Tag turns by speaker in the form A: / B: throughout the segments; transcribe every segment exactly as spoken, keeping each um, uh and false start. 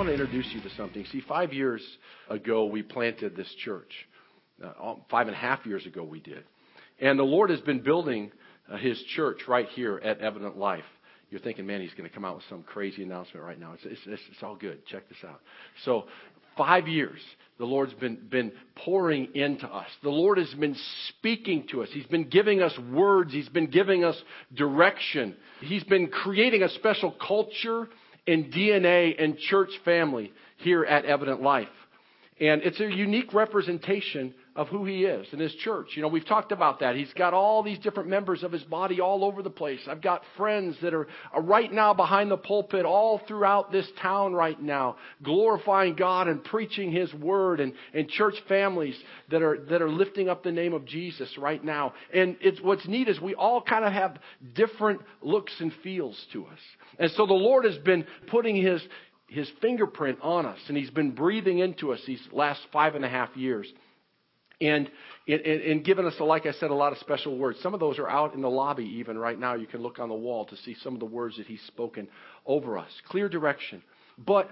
A: want to introduce you to something. See, five years ago, we planted this church. Uh, five and a half years ago, we did. And the Lord has been building uh, His church right here at Evident Life. You're thinking, man, He's going to come out with some crazy announcement right now. It's, it's, it's, it's all good. Check this out. So, five years, the Lord's been, been pouring into us. The Lord has been speaking to us. He's been giving us words. He's been giving us direction. He's been creating a special culture and D N A and church family here at Evident Life. And it's a unique representation of who He is and His church. You know, we've talked about that. He's got all these different members of His body all over the place. I've got friends that are right now behind the pulpit all throughout this town right now, glorifying God and preaching His word, and, and church families that are that are lifting up the name of Jesus right now. And it's what's neat is we all kind of have different looks and feels to us. And so the Lord has been putting His His fingerprint on us, and He's been breathing into us these last five and a half years. And, and, and given us, like I said, a lot of special words. Some of those are out in the lobby even right now. You can look on the wall to see some of the words that He's spoken over us. Clear direction. But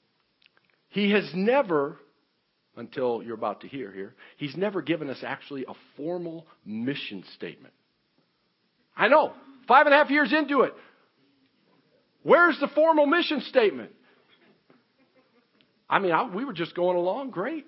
A: He has never, until you're about to hear here, He's never given us actually a formal mission statement. I know, five and a half years into it. Where's the formal mission statement? I mean, I, we were just going along great.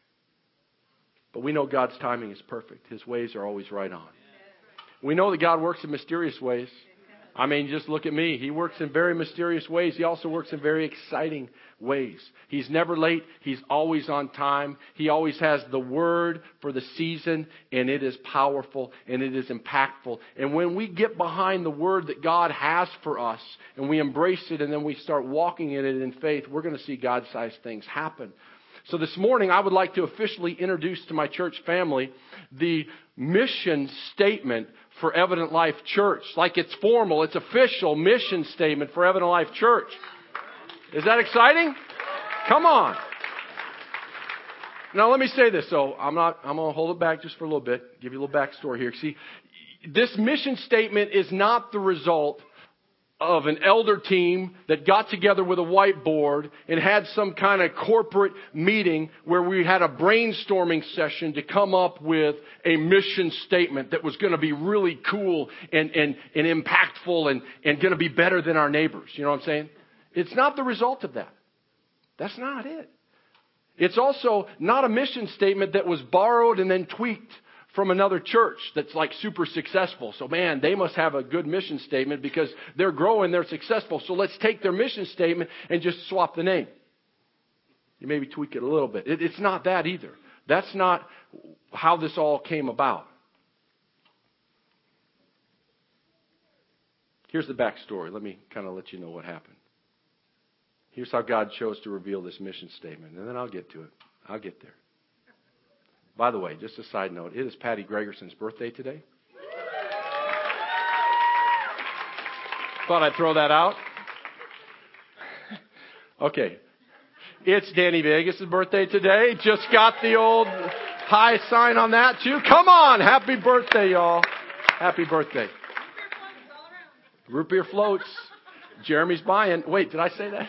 A: But we know God's timing is perfect. His ways are always right on. We know that God works in mysterious ways. I mean, just look at me. He works in very mysterious ways. He also works in very exciting ways. He's never late. He's always on time. He always has the word for the season, and it is powerful and it is impactful. And when we get behind the word that God has for us and we embrace it and then we start walking in it in faith, we're going to see God-sized things happen. So this morning, I would like to officially introduce to my church family the mission statement for Evident Life Church. Like it's formal, it's official mission statement for Evident Life Church. Is that exciting? Come on. Now let me say this. So I'm not, I'm going to hold it back just for a little bit. Give you a little backstory here. See, this mission statement is not the result of an elder team that got together with a whiteboard and had some kind of corporate meeting where we had a brainstorming session to come up with a mission statement that was going to be really cool and, and, and impactful and, and going to be better than our neighbors. You know what I'm saying? It's not the result of that. That's not it. It's also not a mission statement that was borrowed and then tweaked from another church that's like super successful. So man, they must have a good mission statement because they're growing, they're successful. So let's take their mission statement and just swap the name. You maybe tweak it a little bit. It, it's not that either. That's not how this all came about. Here's the backstory. Let me kind of let you know what happened. Here's how God chose to reveal this mission statement. And then I'll get to it. I'll get there. By the way, just a side note, it is Patty Gregerson's birthday today. Thought I'd throw that out. Okay. It's Danny Vegas' birthday today. Just got the old high sign on that too. Come on. Happy birthday, y'all. Happy birthday. Root beer floats. Jeremy's buying. Wait, did I say that?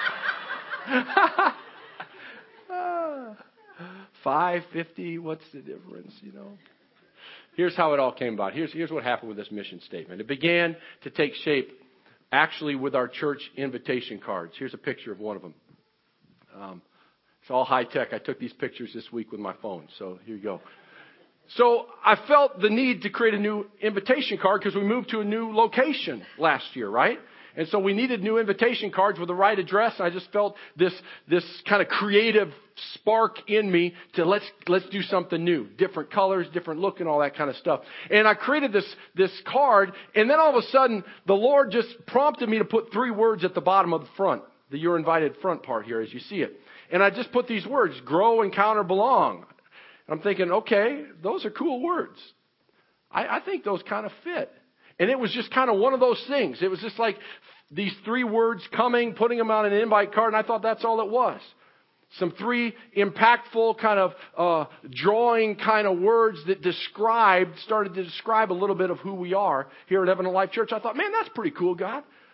A: five fifty, what's the difference, you know? Here's how it all came about. Here's, here's what happened with this mission statement. It began to take shape actually with our church invitation cards. Here's a picture of one of them. Um, it's all high tech. I took these pictures this week with my phone. So here you go. So I felt the need to create a new invitation card because we moved to a new location last year, right? And so we needed new invitation cards with the right address. I just felt this this kind of creative spark in me to let's let's do something new, different colors, different look, and all that kind of stuff. And I created this this card, and then all of a sudden, the Lord just prompted me to put three words at the bottom of the front, the "You're Invited" front part here, as you see it. And I just put these words: grow, encounter, belong. And I'm thinking, okay, those are cool words. I, I think those kind of fit. And it was just kind of one of those things. It was just like these three words coming, putting them on an invite card, and I thought that's all it was. Some three impactful kind of uh, drawing kind of words that described, started to describe a little bit of who we are here at Evident Life Church. I thought, man, that's pretty cool, God.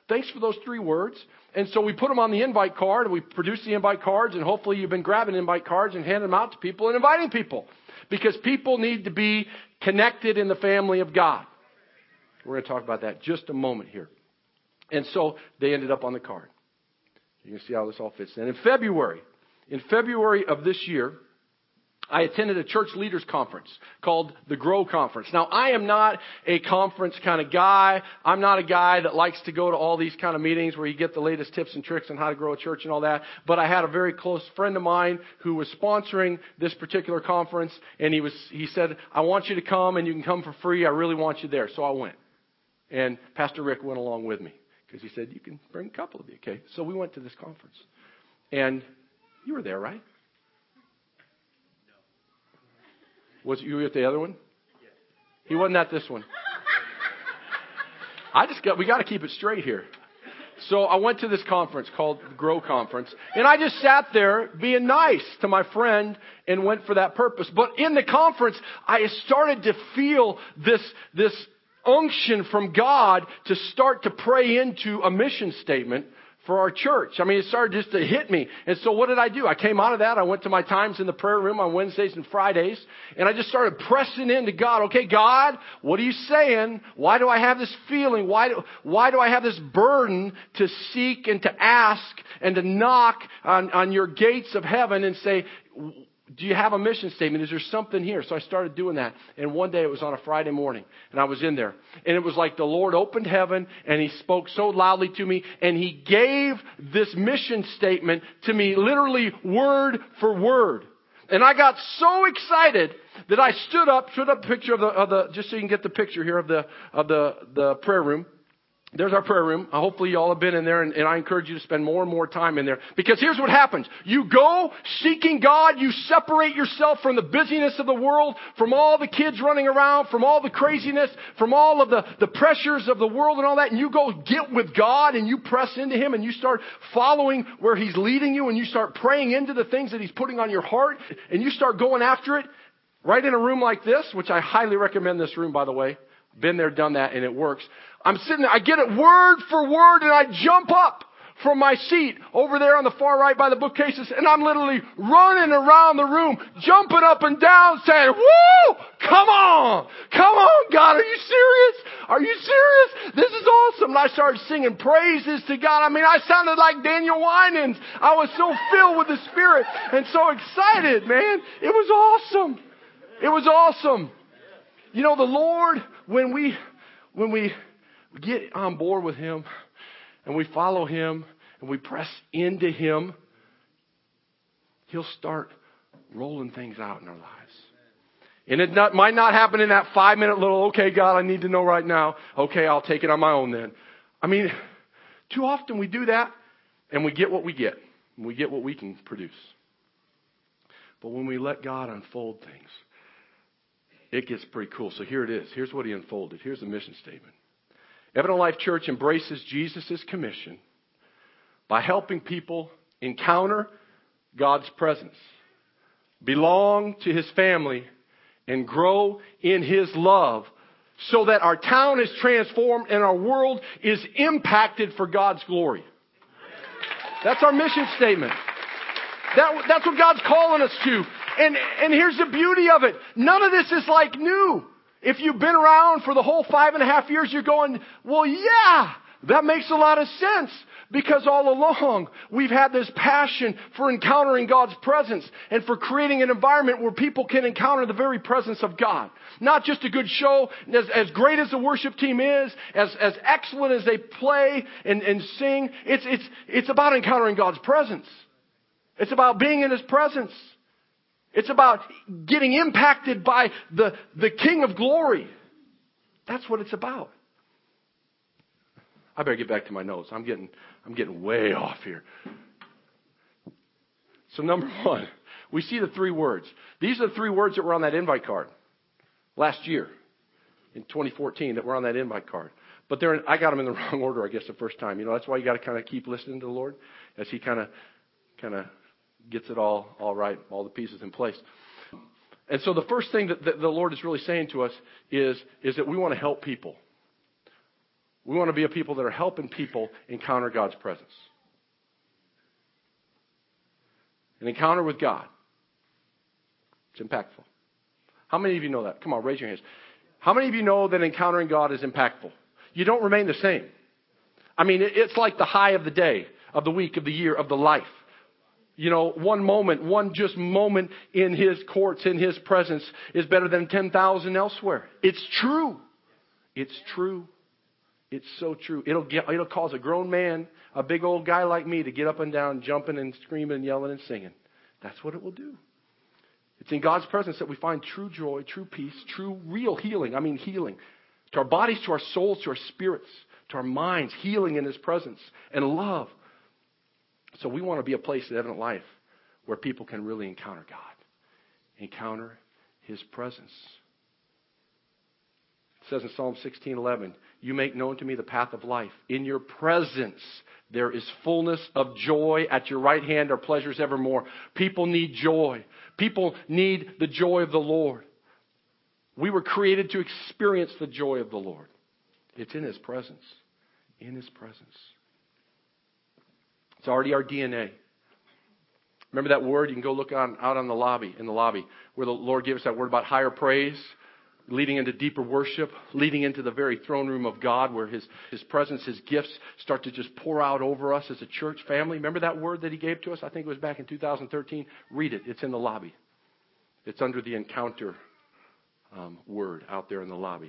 A: thanks for those three words. And so we put them on the invite card, and we produce the invite cards, and hopefully you've been grabbing invite cards and handing them out to people and inviting people. Because people need to be connected in the family of God. We're going to talk about that just a moment here. And so they ended up on the card. You can see how this all fits in. In February, in February of this year, I attended a church leaders conference called the Grow Conference. Now, I am not a conference kind of guy. I'm not a guy that likes to go to all these kind of meetings where you get the latest tips and tricks on how to grow a church and all that. But I had a very close friend of mine who was sponsoring this particular conference, and he was he said, I want you to come, and you can come for free. I really want you there. So I went. And Pastor Rick went along with me because he said, you can bring a couple of you, okay? So we went to this conference. And you were there, right? Was you at the other one? He wasn't at this one. I just got, we got to keep it straight here. So I went to this conference called the Grow Conference, and I just sat there being nice to my friend and went for that purpose. But in the conference, I started to feel this, this unction from God to start to pray into a mission statement for our church. I mean, it started just to hit me. And so what did I do? I came out of that. I went to my times in the prayer room on Wednesdays and Fridays, and I just started pressing into God. Okay, God, what are you saying? Why do I have this feeling? Why do, why do I have this burden to seek and to ask and to knock on, on your gates of heaven and say, do you have a mission statement? Is there something here? So I started doing that. And one day it was on a Friday morning, and I was in there. And it was like the Lord opened heaven, and He spoke so loudly to me, and He gave this mission statement to me literally word for word. And I got so excited that I stood up, stood up a picture of the, of the, just so you can get the picture here of the, of the, the prayer room. There's our prayer room. Hopefully you all have been in there, and, and I encourage you to spend more and more time in there. Because here's what happens. You go seeking God. You separate yourself from the busyness of the world, from all the kids running around, from all the craziness, from all of the, the pressures of the world and all that. And you go get with God, and you press into Him, and you start following where He's leading you, and you start praying into the things that He's putting on your heart, and you start going after it right in a room like this, which I highly recommend this room, by the way. Been there, done that, and it works. I'm sitting there, I get it word for word, and I jump up from my seat over there on the far right by the bookcases, and I'm literally running around the room, jumping up and down, saying, woo! Come on! Come on, God, are you serious? Are you serious? This is awesome. And I started singing praises to God. I mean, I sounded like Daniel Winans. I was so filled with the Spirit and so excited, man. It was awesome. It was awesome. You know, the Lord, when we, when we get on board with Him and we follow Him and we press into Him, He'll start rolling things out in our lives. And it not, might not happen in that five minute little, okay, God, I need to know right now. Okay, I'll take it on my own then. I mean, too often we do that and we get what we get. And we get what we can produce. But when we let God unfold things, it gets pretty cool. So here it is. Here's what He unfolded. Here's the mission statement. Evident Life Church embraces Jesus' commission by helping people encounter God's presence, belong to His family, and grow in His love so that our town is transformed and our world is impacted for God's glory. That's our mission statement. That, that's what God's calling us to. And, and here's the beauty of it. None of this is like new. If you've been around for the whole five and a half years, you're going, well, yeah, that makes a lot of sense. Because all along, we've had this passion for encountering God's presence and for creating an environment where people can encounter the very presence of God. Not just a good show, as, as great as the worship team is, as, as excellent as they play and, and sing, it's, it's, it's about encountering God's presence. It's about being in His presence. It's about getting impacted by the, the King of Glory. That's what it's about. I better get back to my notes. I'm getting, I'm getting way off here. So number one, we see the three words. These are the three words that were on that invite card last year in twenty fourteen that were on that invite card. But they're in, I got them in the wrong order, I guess, the first time. You know, that's why you got to kind of keep listening to the Lord as He kind of, kind of gets it all, all right, all the pieces in place. And so the first thing that the Lord is really saying to us is, is that we want to help people. We want to be a people that are helping people encounter God's presence. An encounter with God. It's impactful. How many of you know that? Come on, raise your hands. How many of you know that encountering God is impactful? You don't remain the same. I mean, it's like the high of the day, of the week, of the year, of the life. You know, one moment, one just moment in His courts, in His presence, is better than ten thousand elsewhere. It's true. It's true. It's so true. It'll get, it'll cause a grown man, a big old guy like me, to get up and down, jumping and screaming and yelling and singing. That's what it will do. It's in God's presence that we find true joy, true peace, true real healing. I mean healing. To our bodies, to our souls, to our spirits, to our minds. Healing in His presence and love. So we want to be a place at Evident Life where people can really encounter God. Encounter His presence. It says in Psalm sixteen eleven, you make known to me the path of life. In your presence there is fullness of joy. At your right hand are pleasures evermore. People need joy. People need the joy of the Lord. We were created to experience the joy of the Lord. It's in His presence. In His presence. It's already our D N A. Remember that word? You can go look on, out on the lobby, in the lobby, where the Lord gave us that word about higher praise, leading into deeper worship, leading into the very throne room of God, where His, His presence, His gifts start to just pour out over us as a church family. Remember that word that He gave to us? I think it was back in two thousand thirteen. Read it. It's in the lobby. It's under the encounter um, word out there in the lobby.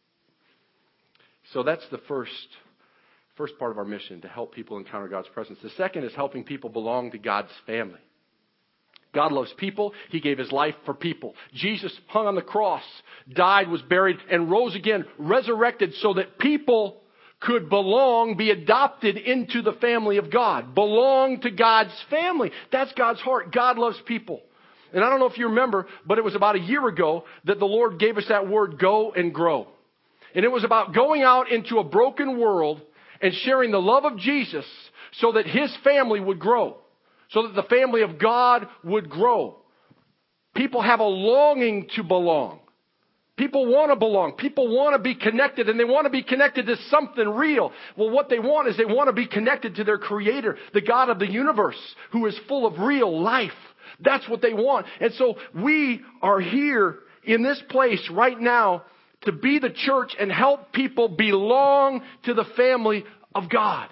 A: So that's the first First part of our mission, to help people encounter God's presence. The second is helping people belong to God's family. God loves people. He gave His life for people. Jesus hung on the cross, died, was buried, and rose again, resurrected so that people could belong, be adopted into the family of God. Belong to God's family. That's God's heart. God loves people. And I don't know if you remember, but it was about a year ago that the Lord gave us that word, go and grow. And it was about going out into a broken world and sharing the love of Jesus so that His family would grow. So that the family of God would grow. People have a longing to belong. People want to belong. People want to be connected, and they want to be connected to something real. Well, what they want is they want to be connected to their Creator, the God of the universe, who is full of real life. That's what they want. And so we are here in this place right now to be the church and help people belong to the family of God.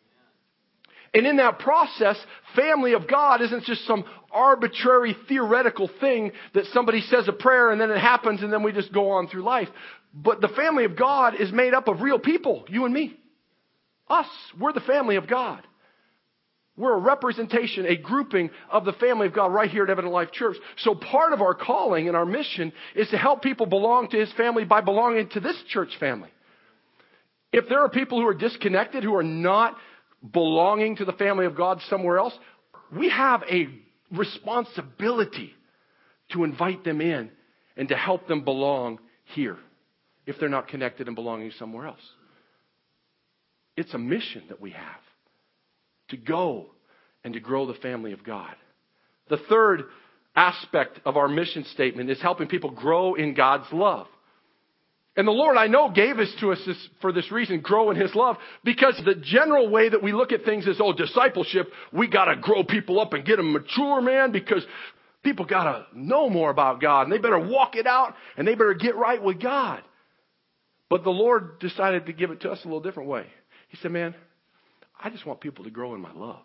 A: And in that process, family of God isn't just some arbitrary theoretical thing that somebody says a prayer and then it happens and then we just go on through life. But the family of God is made up of real people, you and me. Us, we're the family of God. We're a representation, a grouping of the family of God right here at Evident Life Church. So part of our calling and our mission is to help people belong to His family by belonging to this church family. If there are people who are disconnected, who are not belonging to the family of God somewhere else, we have a responsibility to invite them in and to help them belong here if they're not connected and belonging somewhere else. It's a mission that we have. To go and to grow the family of God. The third aspect of our mission statement is helping people grow in God's love. And the Lord, I know, gave us to us this, for this reason, grow in His love, because the general way that we look at things is, oh, discipleship, we got to grow people up and get them mature, man, because people got to know more about God, and they better walk it out, and they better get right with God. But the Lord decided to give it to us a little different way. He said, man, I just want people to grow in my love.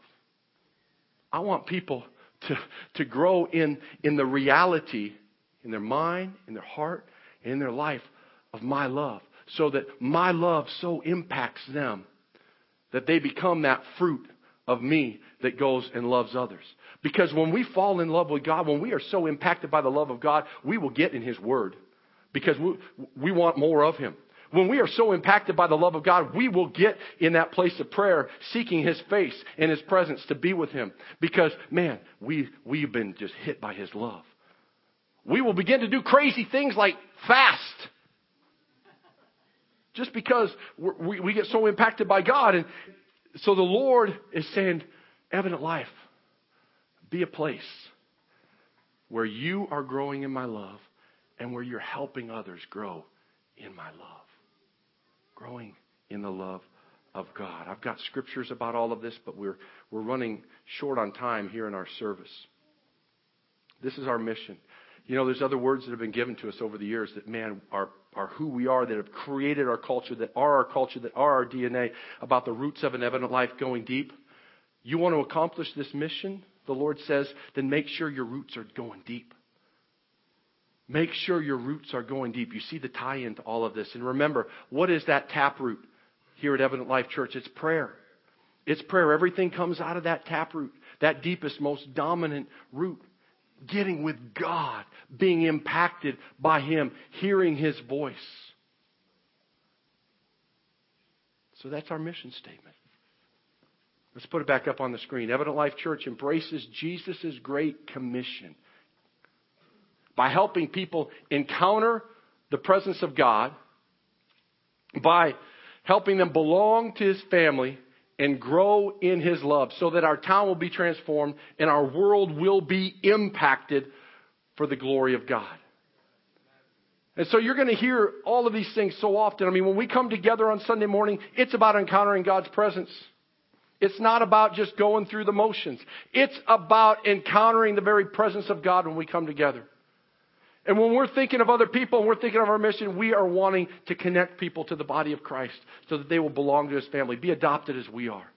A: I want people to, to grow in, in the reality, in their mind, in their heart, and in their life of my love. So that my love so impacts them that they become that fruit of me that goes and loves others. Because when we fall in love with God, when we are so impacted by the love of God, we will get in His Word. Because we, we want more of Him. When we are so impacted by the love of God, we will get in that place of prayer, seeking His face and His presence to be with Him. Because, man, we, we've been just hit by His love. We will begin to do crazy things like fast. Just because we're, we, we get so impacted by God. And so the Lord is saying, Evident Life, be a place where you are growing in my love and where you're helping others grow in my love. Growing in the love of God. I've got scriptures about all of this, but we're we're running short on time here in our service. This is our mission. You know, there's other words that have been given to us over the years that, man, are, are who we are, that have created our culture, that are our culture, that are our D N A, about the roots of an evident life going deep. You want to accomplish this mission, the Lord says, then make sure your roots are going deep. Make sure your roots are going deep. You see the tie into all of this. And remember, what is that taproot here at Evident Life Church? It's prayer. It's prayer. Everything comes out of that taproot, that deepest, most dominant root. Getting with God, being impacted by Him, hearing His voice. So that's our mission statement. Let's put it back up on the screen. Evident Life Church embraces Jesus' great commission by helping people encounter the presence of God, by helping them belong to His family and grow in His love, so that our town will be transformed and our world will be impacted for the glory of God. And so you're going to hear all of these things so often. I mean, when we come together on Sunday morning, it's about encountering God's presence. It's not about just going through the motions. It's about encountering the very presence of God when we come together. And when we're thinking of other people and we're thinking of our mission, we are wanting to connect people to the body of Christ so that they will belong to His family, be adopted as we are.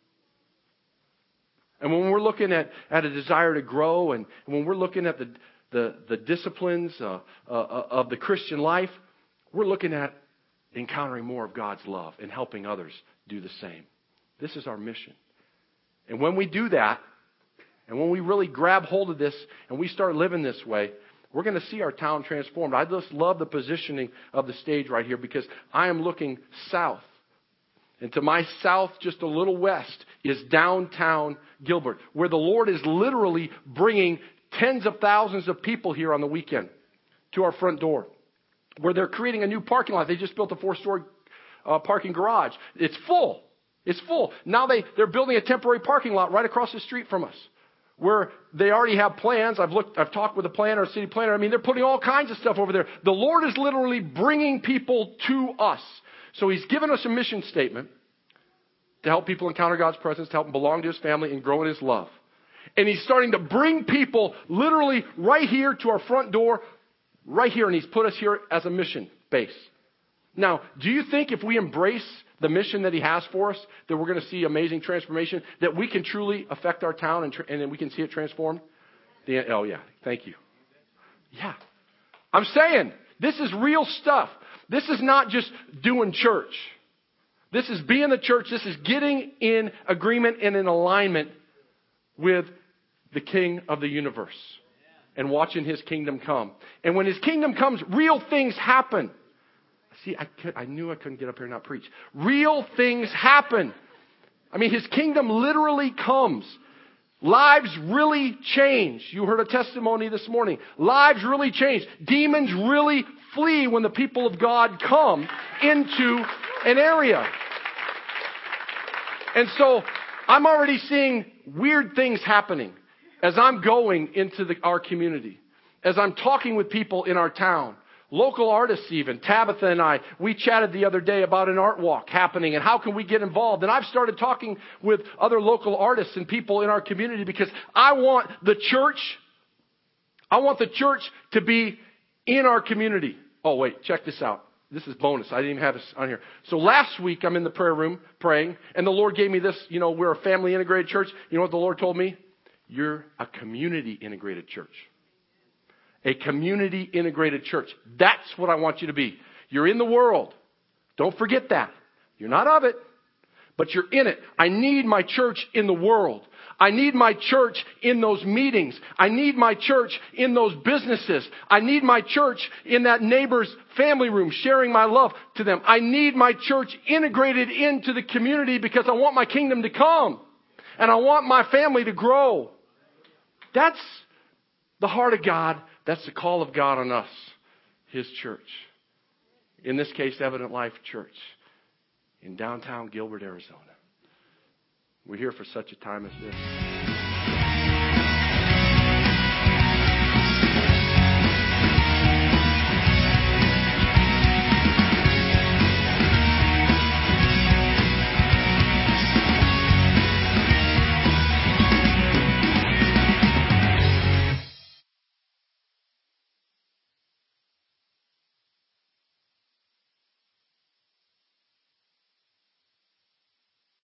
A: And when we're looking at, at a desire to grow, and when we're looking at the, the, the disciplines uh, uh, of the Christian life, we're looking at encountering more of God's love and helping others do the same. This is our mission. And when we do that, and when we really grab hold of this and we start living this way, we're going to see our town transformed. I just love the positioning of the stage right here, because I am looking south. And to my south, just a little west, is downtown Gilbert, where the Lord is literally bringing tens of thousands of people here on the weekend to our front door, where they're creating a new parking lot. They just built a four-story uh, parking garage. It's full. It's full. Now they, they're building a temporary parking lot right across the street from us, where they already have plans. I've looked, I've talked with the planner, city planner. I mean, they're putting all kinds of stuff over there. The Lord is literally bringing people to us. So He's given us a mission statement to help people encounter God's presence, to help them belong to His family and grow in His love. And He's starting to bring people literally right here to our front door, right here. And He's put us here as a mission base. Now, do you think if we embrace the mission that He has for us, that we're going to see amazing transformation, that we can truly affect our town and, tra- and then we can see it transformed? The, oh, yeah. Thank you. Yeah. I'm saying this is real stuff. This is not just doing church. This is being the church. This is getting in agreement and in alignment with the King of the universe and watching His kingdom come. And when His kingdom comes, real things happen. See, I, could, I knew I couldn't get up here and not preach. Real things happen. I mean, His kingdom literally comes. Lives really change. You heard a testimony this morning. Lives really change. Demons really flee when the people of God come into an area. And so I'm already seeing weird things happening as I'm going into the, our community, as I'm talking with people in our town. Local artists even. Tabitha and I, we chatted the other day about an art walk happening and how can we get involved. And I've started talking with other local artists and people in our community, because I want the church, I want the church to be in our community. Oh, wait, check this out. This is bonus. I didn't even have this on here. So last week I'm in the prayer room praying, and the Lord gave me this. You know, we're a family integrated church. You know what the Lord told me? You're a community integrated church. A community integrated church. That's what I want you to be. You're in the world. Don't forget that. You're not of it, but you're in it. I need my church in the world. I need my church in those meetings. I need my church in those businesses. I need my church in that neighbor's family room, sharing my love to them. I need my church integrated into the community, because I want my kingdom to come. And I want my family to grow. That's the heart of God. That's the call of God on us, His church. In this case, Evident Life Church in downtown Gilbert, Arizona. We're here for such a time as this.